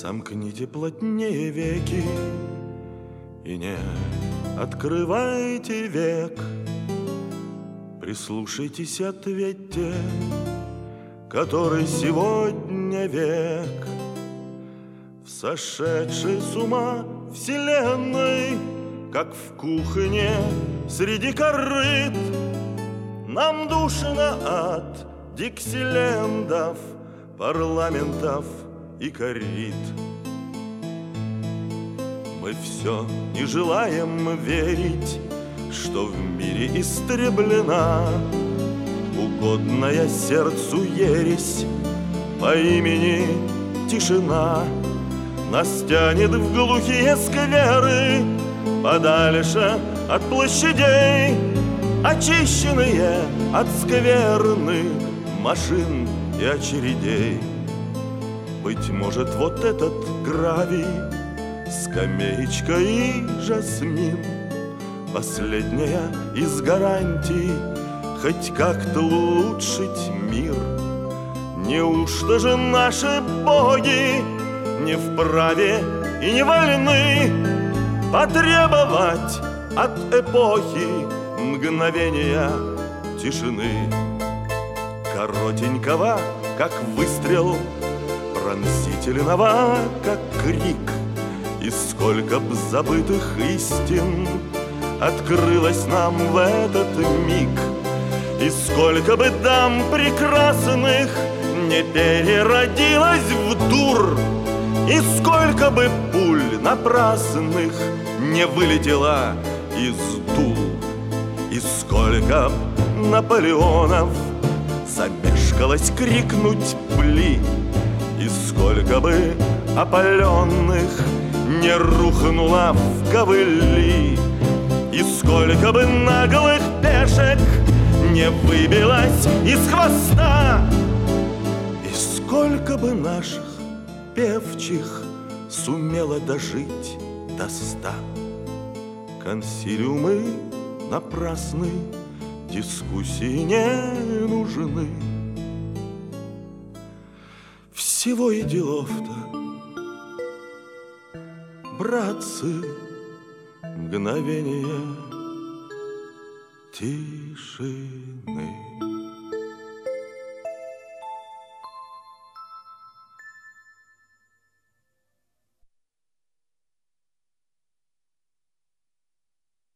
Сомкните плотнее веки и не открывайте век. Прислушайтесь, ответьте, который сегодня век. В сошедшей с ума вселенной, как в кухне среди корыт, нам душно от диксилендов, парламентов и корит. Мы все не желаем верить, что в мире истреблена угодная сердцу ересь по имени тишина. Нас тянет в глухие скверы, подальше от площадей, очищенные от скверны машин и очередей. Быть может, вот этот гравий, скамеечка и жасмин, последняя из гарантий хоть как-то улучшить мир. Неужто же наши боги не вправе и не вольны потребовать от эпохи мгновения тишины? Коротенького, как выстрел, пронзительного, как крик, и сколько б забытых истин открылось нам в этот миг, и сколько бы дам прекрасных не переродилось в дур, и сколько бы пуль напрасных не вылетело из дул, и сколько б Наполеонов замешкалось крикнуть «пли», и сколько бы опаленных не рухнуло в ковыли, и сколько бы наглых пешек не выбилось из хвоста, и сколько бы наших певчих сумело дожить до 100. Консилиумы напрасны, дискуссии не нужны. Всего и делов-то, братцы, мгновение тишины.